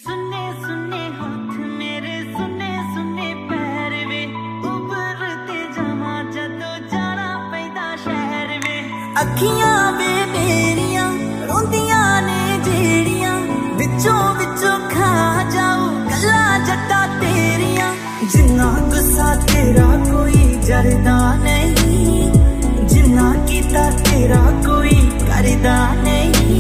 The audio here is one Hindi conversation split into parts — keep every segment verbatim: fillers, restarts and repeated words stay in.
सुने सुने हाथ मेरे सुने सुने पैर वे उभरते जावा जदों जाना पैदा शहर वे अखियां वे मेरियां रोंदियां ने जेड़ियां विचों विचों खा जाओ गल्ला जट्टा तेरियां जिन्ना गुस्सा तेरा कोई जरदा नहीं जिन्ना कीता तेरा कोई करदा नहीं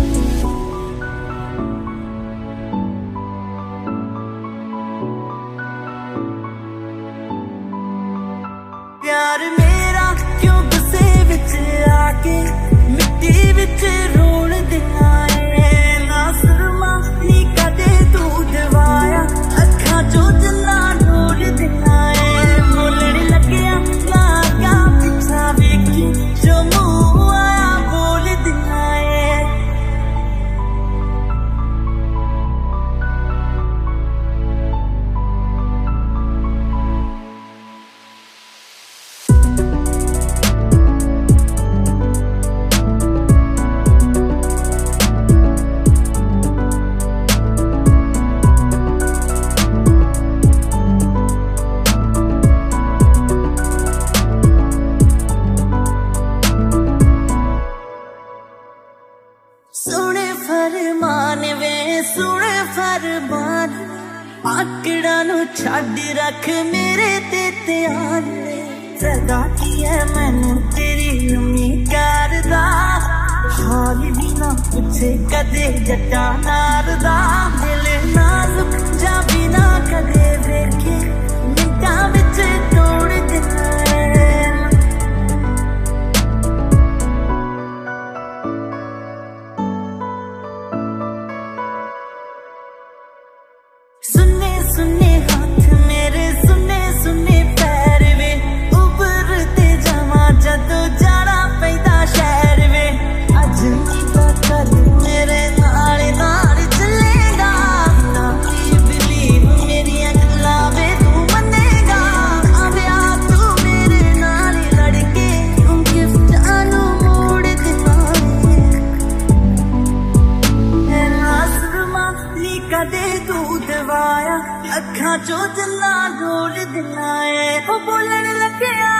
प्यार मेरा क्यों गुस्से विच आके मिट्टी विच रोल दिया है ना सुरमा नी कदे तू दवाया अखा चो जला रोल दिया है बोलने लग्या लागा पिछा वेखी जो मुंह आया बोल दिया है सुने फरमान वे सुने फरमान आकड़ा नु छड़ रख मेरे ते ध्यान सदा की है मैनू तेरी उम्मी करदा हाल भी ना पूछे कदे जट्टा नारदा दिल नाजुक जा बिना कदे वेखे मिंटां विच तोड़ देना सुने सुने हाथ मेरे सुने सुने पैर वे उभरते जावा जदों जाना पैदा शहर वे अज नीता कर मेरे नाल नाल चलेगा ना बिलीव मेरियां गल्लां वे तू मनेगा आवेआ तू मेरे नाल लड़के क्यों गिफ्टां नू मोड़ देना है नाज़मा नी कदे तू दवाया अखा चो जला रोल दिला है वो बोलन लग्या